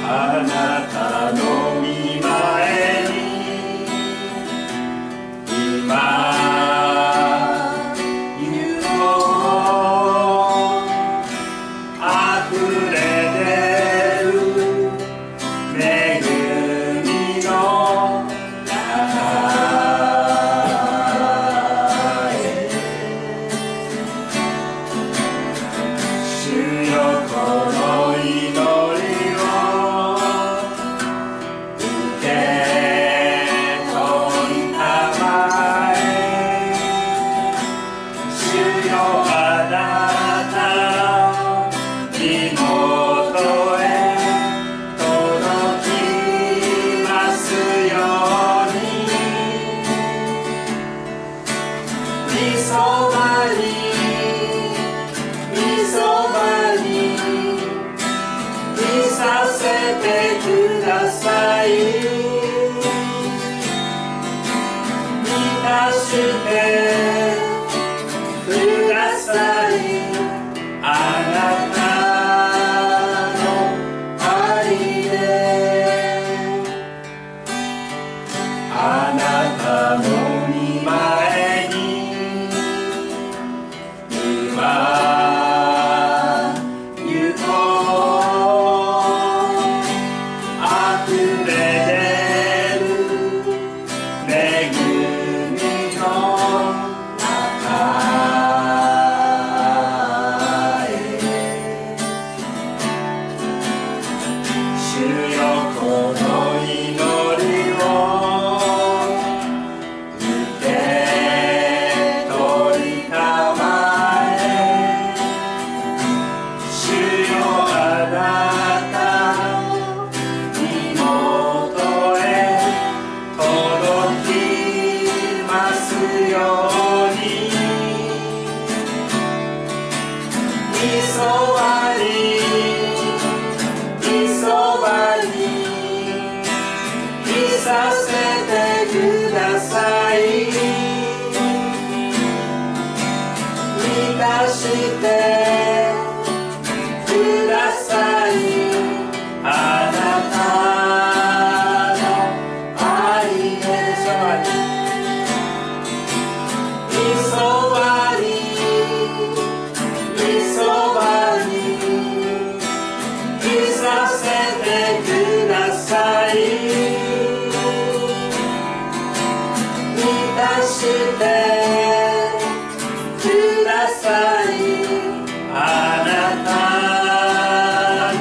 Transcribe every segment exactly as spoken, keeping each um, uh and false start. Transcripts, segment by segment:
あなたの御前に今行こう。あふれ出る恵みの中へ。主よ、この祈りを受け取りたまえ。主よ、あなたの身元へ届きますように。御そばに御そばにいさせてください。満たしてください。あなたの愛であなたの御前に今行こう。あふれ出る恵みの中へ。主よ、この祈りを受け取りたまえ。主よ、あなたの身元へ届きますように。御そばに御そばにいさせてください。満たしてください。あなたの愛で御そばに御そばにいさせてください。満たしてください。あなた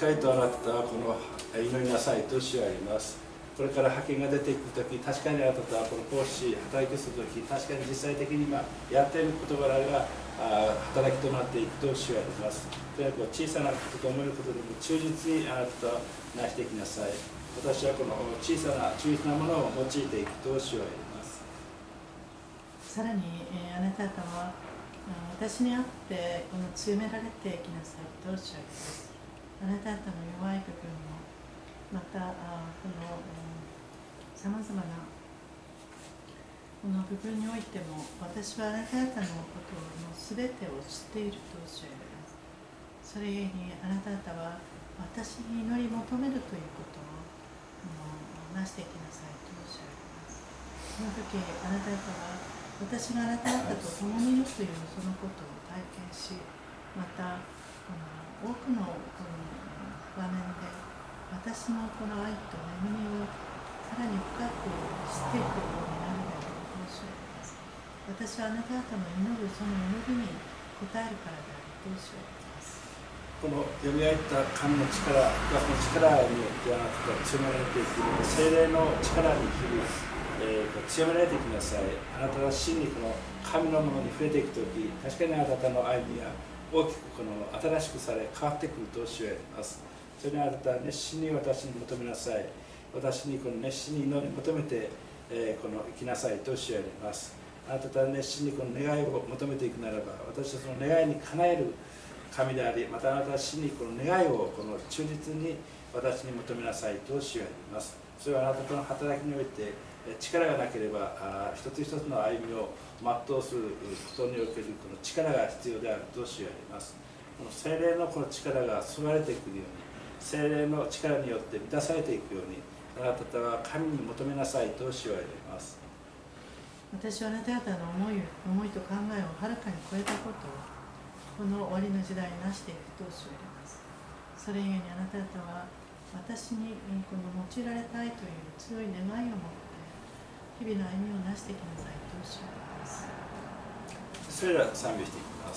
かりとあなたはこの祈りなさいと主は言います。これから覇権が出ていくとき、確かにあなたはこの奉仕、働きするとき、確かに実際的に今やっている事柄が働きとなっていくと主は言います。とにかく小さなことと思えることでも忠実にあなたはなしていきなさい。私はこの小さな忠実なものを用いていくと主は言います。 さらに、えー、あなた方は私にあってこの強められていきなさいとおっしゃいます。あなた方の弱い部分もまたあこのさまざまなこの部分においても私はあなた方のことのすべてを知っているとおっしゃいます。それゆえにあなた方は私に祈り求めるということをなしていきなさいとおっしゃいます。その時あなた方は私があなた方と共にいるというそのことを体験し、またこの多くのこの場面で私のこの愛と恵みをさらに深く知っていくようになるだろうとおっしゃいます。私はあなた方の祈るその祈りに応えるからであるとおっしゃいます。 この読み上げた神の力がこの力によってあなたが強められていく聖霊の力に日々、えー、強められていきなさい。あなたが真にこの神のものに触れていくとき、確かにあなたの歩みが大きくこの新しくされ変わってくると主は言います。それにあなたは熱心に私に求めなさい。私にこの熱心に祈り求めて、えー、この生きなさいと主は言います。あなたは熱心にこの願いを求めていくならば、私はその願いに叶える神であり、またあなたは真にこの願いをこの忠実に私に求めなさいと主は言います。それはあなたとの働きにおいて力がなければあ一つ一つの歩みを全うすることにおけるこの力が必要であると主は言います。この聖霊のこの力が注がれていくように、聖霊の力によって満たされていくように、あなた方は神に求めなさいと主は言います。 私はあなた方の思い、思いと考えをはるかに超えたことをこの終わりの時代になしていくと主は言います。それゆえにあなた方は私にこの用いられたいという強い願いを持って日々の歩みをなしていきなさいと主は言います。 それら賛美していきます。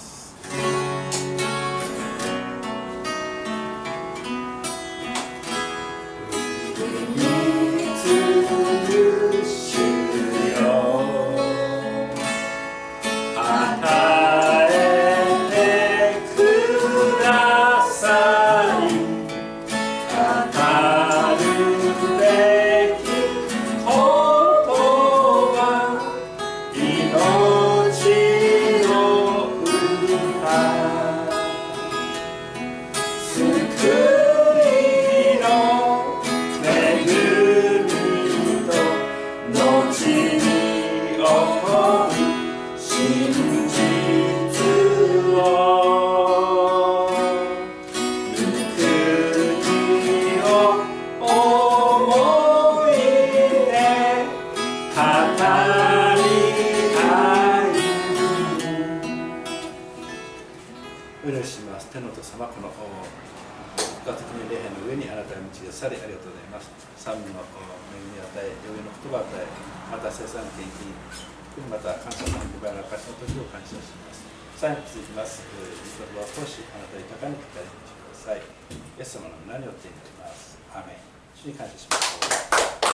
さんに続きます。御言葉を通し、あなたに高に語りにしてください。イエス様の名によって祈ります。アーメン。主に感謝します。